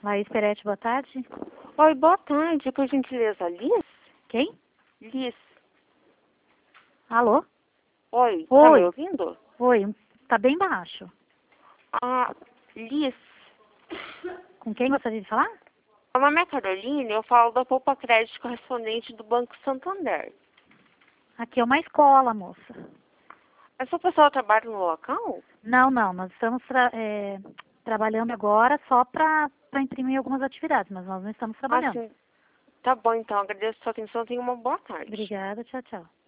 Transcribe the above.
Laís Peretti, boa tarde. Oi, boa tarde. Por gentileza, Liz? Quem? Liz. Alô? Oi, tá me Oi. ouvindo? Oi, tá bem baixo. Ah, Liz. Com quem gostaria de falar? Meu nome é Carolina, eu falo da Poupa Crédito correspondente do Banco Santander. Aqui é uma escola, moça. Essa pessoa trabalha no local? Não, nós estamos trabalhando agora só para imprimir algumas atividades, mas nós não estamos Ah, trabalhando. sim. Tá bom, então. Agradeço a sua atenção. Tenha uma boa tarde. Obrigada, tchau, tchau.